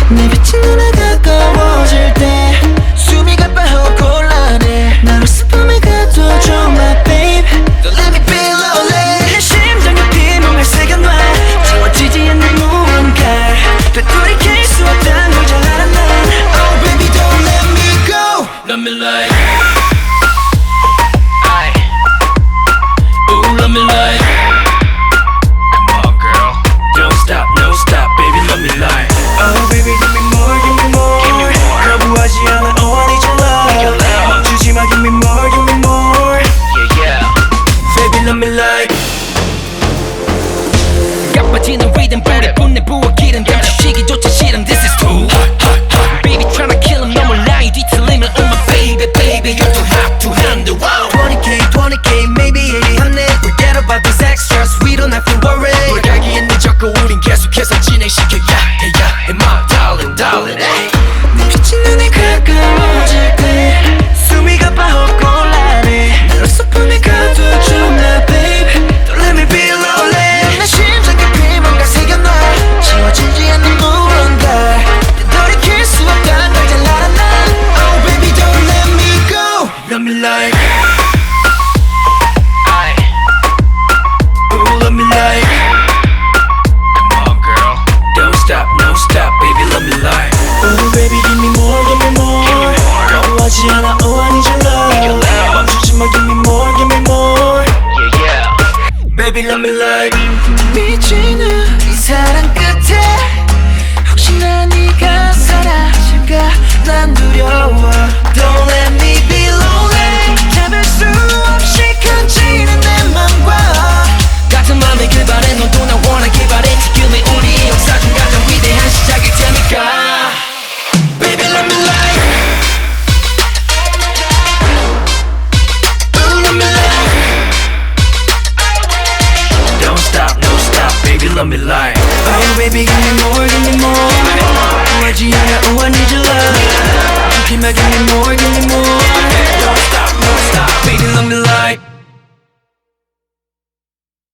내 비친 눈에 가까워질 때 숨이 가빠하고 곤란해 나로 스품에 가둬줘 my babe. Don't let me be lonely. 내 심장의 비명을 새겨놔 지워지지 않는 무언가 되돌이킬 수 없단 걸 잘 알아 난. Oh baby don't let me go. Let me like ooh, let me like come on girl, don't stop, no stop, baby, let me like Oh baby give me more, give me more. 거부하지 않아, oh I need your love. 멈추지 마, give me more, give me more. yeah yeah Baby let me like 가빠지는 리듬 볼에 분내 부어 기름 감추시기조차 싫음 This is too hot baby tryna kill him 너무 라이 뒤틀리면 oh my baby baby you're too hot to handle. 20k 20k maybe 예리하네. Forget about these extras we don't have to worry. 불가기에 늦었고 우린 계속해서 진행시켜 야해 야해 my darling darling ay. 내 비친 눈에 가까워질 때 숨이 가빠하고 곤란해 나로 소품에 가둬줘 my babe. Don't let me be lonely. 내 심장 깊이 뭔가 새겨놔 지워지지 않는 무언가 되돌이킬 수 없단 걸 잘 알아 난. Oh baby don't let me go. Let me like Ooh let me like come on girl, don't stop, no stop, baby, let me like Oh baby give me more, give me more. 거부하지 않아, oh I need your love. 멈추지 마, give me more, give me more. yeah yeah Baby let me like 미치는 이 사랑 끝에 혹시나 네가 사라질까 난 두려워. Don't let me be lonely. 잡을 수 없이 커지는 내 맘과 같은 맘에 그발해 너도 나 원하길 바래 지금의 우리 역사 중 가장 위대한 시작일 테니까 Baby let me like Ooh let me like Don't stop, no stop, baby, let me like Oh baby give me more, give me more. 구하지 않아, oh I need your love. give me more, give me more. Don't stop, no stop, baby, let me like